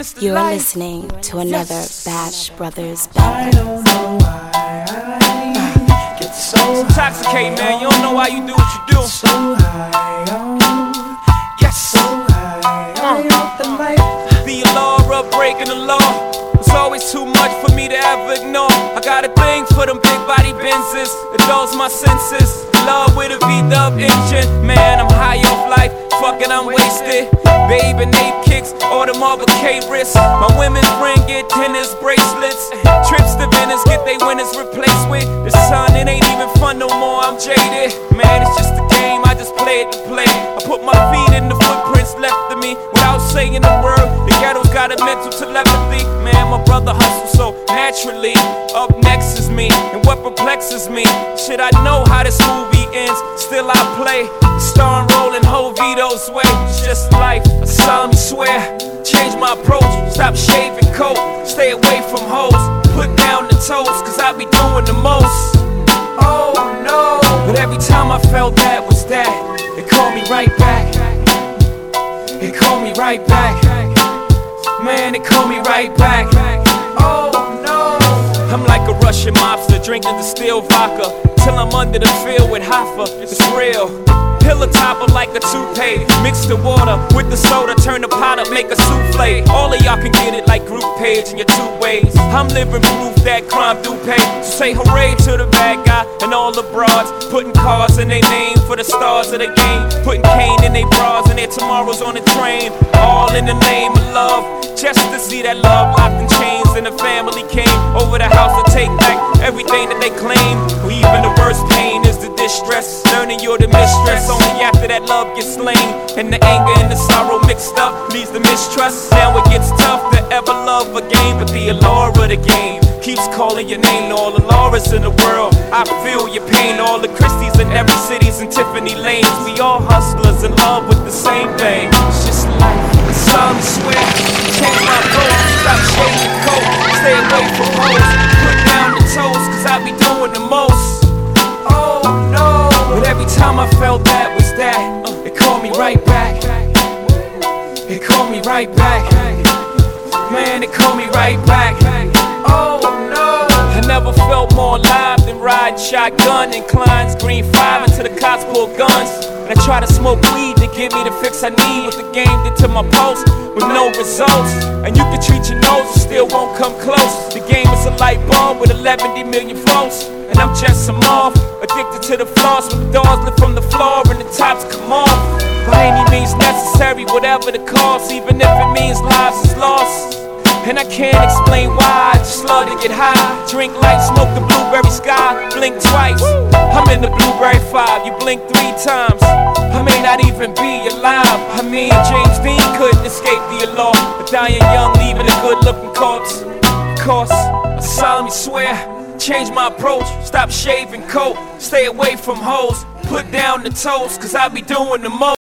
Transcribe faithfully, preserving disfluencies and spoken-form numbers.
You're listening to another Bash Brothers I band. don't know why I get so It's intoxicating, man. You don't know why you do what you do. so high on, Yes. so high on the light. Be a law, up breaking the law. It's always too much for me to ever ignore. I got a thing for them big body Benzes. It dulls my senses. Love with a V-dub engine. Man, I'm high off life. Fucking, I'm wasted. Babe and ape kicks, all the Marvel K wrists. My women's friend get tennis bracelets. Trips to Venice, get they winners replaced with. The sun, it ain't even fun no more, I'm jaded. Man, it's just a game, I just play it to play. I put my feet in the footprints left of me. Without saying a word, the ghetto's got a mental telepathy. Man, my brother hustles so naturally. Up next is me, and what perplexes me. Shit, I know how this movie ends, still I play. Starring rolling whole Vito's way. It's just life, I solemnly swear. Change my approach, stop shaving coat. Stay away from hoes, put down the toast, cause I be doing the most. Oh no, but every time I felt that was that, it called me right back. It called me right back. Man, it called me right back. Oh no, I'm like a Russian mobster drinking distilled vodka till I'm under the field with Hoffa. It's real. Pillow topper like a toupee. Mix the water with the soda, turn the pot up, make a souffle. All of y'all can get it like group page in your two ways. I'm living proof that crime do pay. So say hooray to the bad guy and all the broads. Putting cars in their name for the stars of the game. Putting cane in their bras and their tomorrows on the train. All in the name of love. Just to see that love locked in chains. And the family came over the house to take back everything that they claim. Even the worst pain is the distress. Learning you're the mistress. Only after that love gets slain. And the anger and the sorrow mixed up leads to mistrust. Now it gets tough to ever love again. But the allure of the game keeps calling your name. All the Lauras in the world, I feel your pain. All the Christies in every city's and Tiffany lanes. We all hustlers in love with the same thing. It's just life, it's all I swear. Change my approach, stop shaving coat. Stay away from hoes, put down the toast, cause I be doing the most. Oh no, but every time I felt that was that, uh, it called me right back. It called me right back. Man, it called me right back. Oh no, I never felt more alive than riding shotgun in Klein's Green five until the cops pulled guns. And I try to smoke weed to give me the fix I need. What the game did to my pulse with no results. And you can treat your nose, it still won't come close. The game is a light bulb with eleven million volts. And I'm just some off, addicted to the floss. When the doors lift from the floor and the tops come off. By any means necessary, whatever the cost. Even if it means lives is lost. And I can't explain why, I just love to get high. Drink light, smoke the blueberry sky, blink twice. I'm in the blueberry five, you blink three times. I may not even be alive. I mean, James Dean couldn't escape the allure. But dying young, leaving a good looking corpse. Of course, I solemnly swear, change my approach, stop shaving coat. Stay away from hoes, put down the toast, cause I be doing the most.